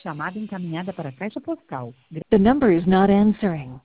Chamada encaminhada para a caixa postal. The number is not answering.